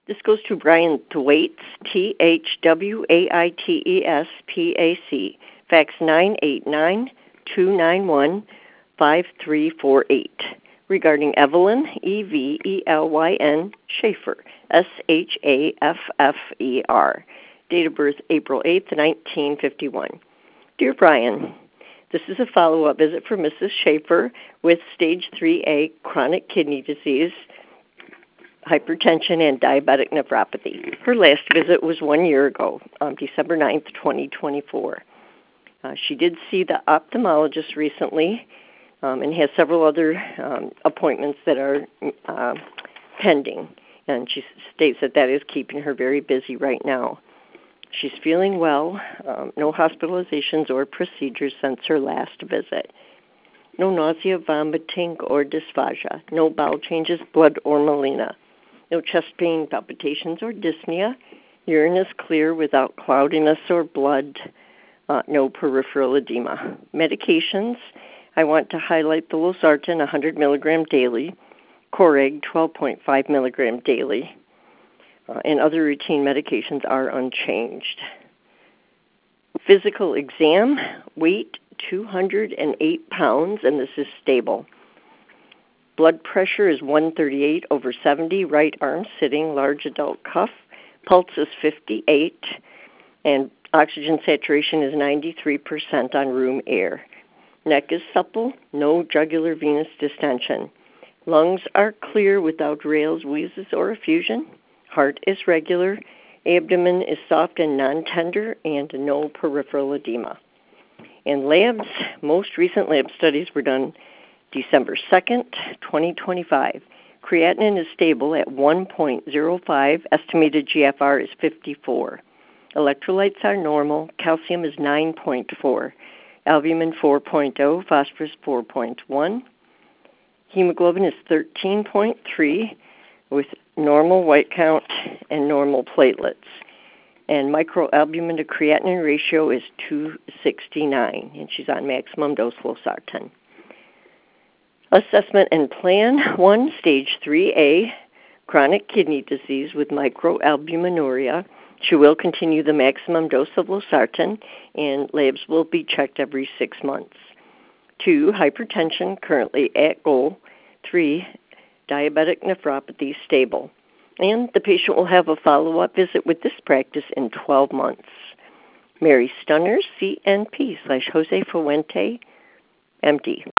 This goes to Brian Thwaites, THWAITES PAC, fax 989-291-5348, regarding Evelyn, Evelyn Schaeffer, Schaffer, date of birth April 8, 1951. Dear Brian, this is a follow-up visit for Mrs. Schaeffer with stage 3A chronic kidney disease, hypertension, and diabetic nephropathy. Her last visit was 1 year ago, on December 9th, 2024. She did see the ophthalmologist recently and has several other appointments that are pending, and she states that that is keeping her very busy right now. She's feeling well, no hospitalizations or procedures since her last visit. No nausea, vomiting, or dysphagia. No bowel changes, blood, or melena. No chest pain, palpitations, or dyspnea. Urine is clear without cloudiness or blood. No peripheral edema. Medications, I want to highlight the losartan 100 milligram daily, Coreg 12.5 milligram daily, and other routine medications are unchanged. Physical exam, weight 208 pounds, and this is stable. Blood pressure is 138/70, right arm sitting, large adult cuff. Pulse is 58, and oxygen saturation is 93% on room air. Neck is supple, no jugular venous distension. Lungs are clear without rales, wheezes, or effusion. Heart is regular. Abdomen is soft and non-tender, and no peripheral edema. And labs, most recent lab studies were done December 2nd, 2025. Creatinine is stable at 1.05. Estimated GFR is 54. Electrolytes are normal. Calcium is 9.4. Albumin 4.0. Phosphorus 4.1. Hemoglobin is 13.3 with normal white count and normal platelets. And microalbumin to creatinine ratio is 269, and she's on maximum dose losartan. Assessment and plan: 1, stage 3A, chronic kidney disease with microalbuminuria. She will continue the maximum dose of losartan, and labs will be checked every 6 months. 2, hypertension, currently at goal. 3, diabetic nephropathy, stable. And the patient will have a follow-up visit with this practice in 12 months. Mary Stunner, CNP /Jose Fuente, MD.